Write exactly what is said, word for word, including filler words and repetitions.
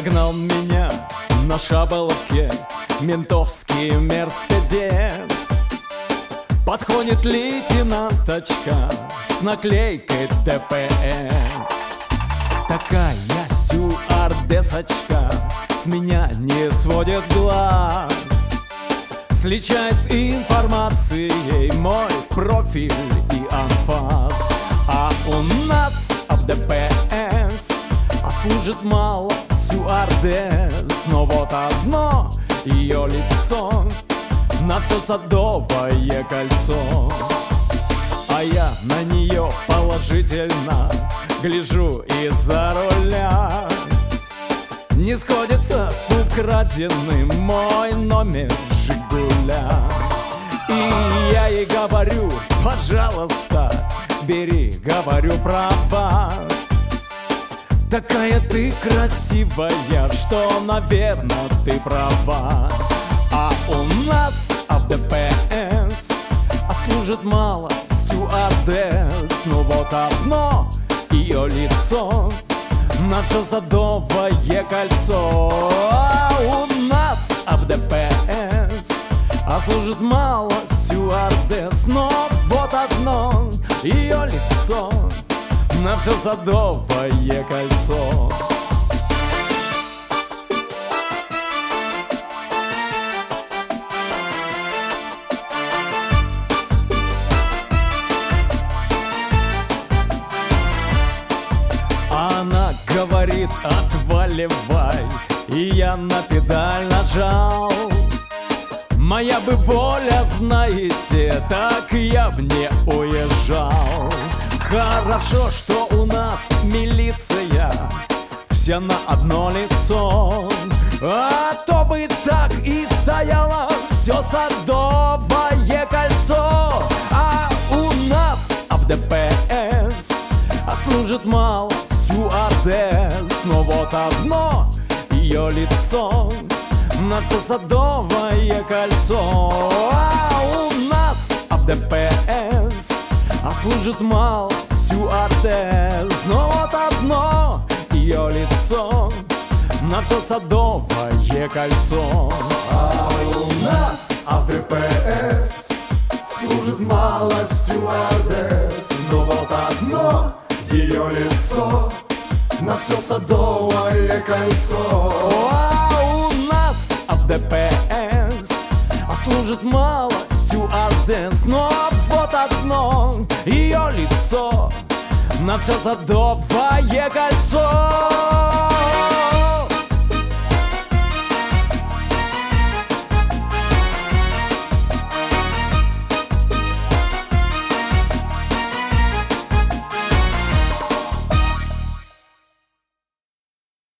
Догнал меня на шаболовке ментовский Мерседес. Подходит лейтенанточка с наклейкой Т П С. Такая стюардессочка с меня не сводит глаз, сличает с информацией мой профиль и анфас. А у нас в Д П С а служит мало стюардесс, но вот одно ее лицо на все садовое кольцо. А я на нее положительно гляжу из-за руля. Не сходится с украденным мой номер Жигуля. И я ей говорю: пожалуйста, бери, говорю, права. Такая ты красивая, что, наверное, ты права. А у нас в Д П С а служит мало стюардесс, но вот одно ее лицо на все садовое кольцо. А у нас в Д П С а служит мало стюардесс, но вот одно ее лицо на все садовое кольцо. Она говорит: отваливай, и я на педаль нажал. Моя бы воля, знаете, так я б не уезжал. Хорошо, что у нас милиция вся на одно лицо, а то бы так и стояло все садовое кольцо. А у нас в Д П С а служит мало стюардесс, но вот одно ее лицо на все садовое кольцо. А у нас в Д П С а служит мало стюардесс, но вот одно ее лицо на все садовое кольцо. А у нас в Д П С служит мало стюардесс, но вот одно ее лицо на все садовое кольцо. А у нас в Д П С а служит мало стюардесс, но вот одно ее лицо на все садовое кольцо.